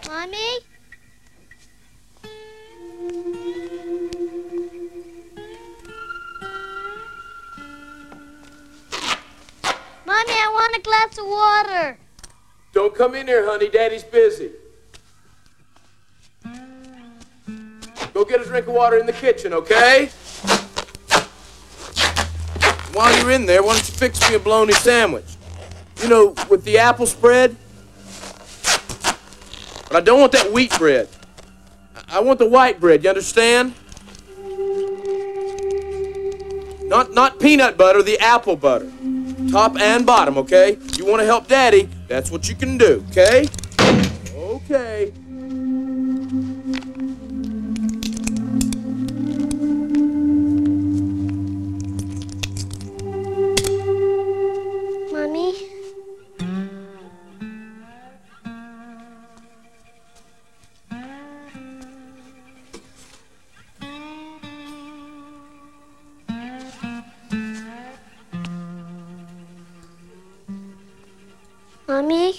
Mommy? Mommy, I want a glass of water. Don't come in here, honey. Daddy's busy. Go get a drink of water in the kitchen, okay? While you're in there, why don't you fix me a bologna sandwich? You know, with the apple spread. But I don't want that wheat bread. I want the white bread, you understand? Not peanut butter, the apple butter. Top and bottom, okay? You want to help Daddy, that's what you can do, okay? Okay. Mommy? Mommy?